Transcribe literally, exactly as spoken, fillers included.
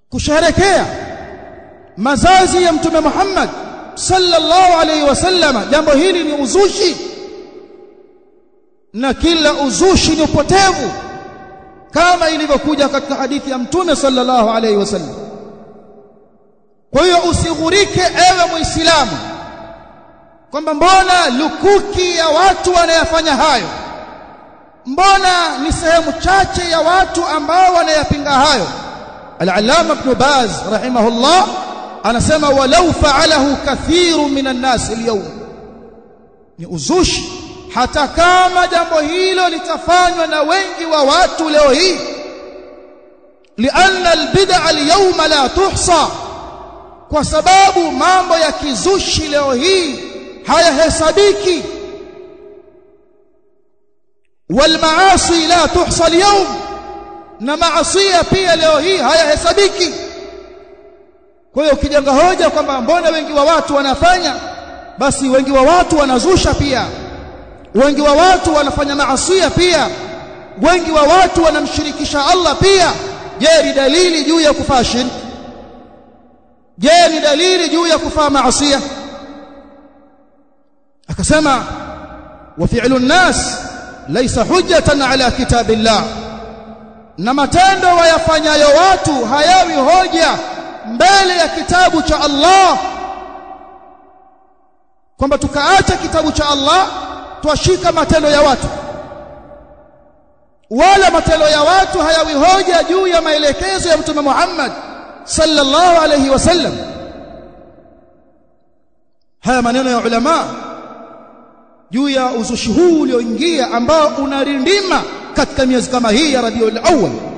kusherehekea mazazi ya Mtume Muhammad sallallahu alaihi wasallam, jambo hili ni uzushi, na kila uzushi ni upotevu, kama ilivyokuja katika hadithi ya Mtume sallallahu alaihi wasallam. Kwa hiyo usighurike ewe Muislamu kwamba mbona lukuki ya watu wanayafanya hayo, mbona ni sehemu chache ya watu ambao wanayapinga hayo. Al-Allama Ibn Baz rahimahullah anasema walau fa'alahu kathiru minan nas al-yawm, ni uzushi hata kama jambo hilo litafanywa na wengi wa watu leo hii, lianna albid'a alyawma la tuhsa, kwa sababu mambo ya kizushi leo hii hayahesabiki. Wal maasi la tuhsa alyawm, na maasi pia leo hii hayahesabiki. Kwa hiyo ukijenga hoja kwamba mbona wengi wa watu wanafanya, basi wengi wa watu wanazusha pia, wengi wa watu wanafanya maasi pia, wengi wa watu wanamshirikisha Allah pia. Je, ni dalili juu ya kufaa shirki? Je, ni dalili juu ya kufaa maasi? Akasema wa fi'lu an-nas laysa hujjatan ala kitabillah, na matendo wayafanyayo watu hayawi hoja mbele ya kitabu cha Allah, kwamba tukaacha kitabu cha Allah tuashika matendo ya watu, wala matendo ya watu hayawi hoja juu ya maelekezo ya Mtume Muhammad sallallahu alayhi wasallam. Haya maneno ya ulama juu ya uzushi huu ulioingia ambao unarindima katika miezi kama hii ya Rabiul Awwal.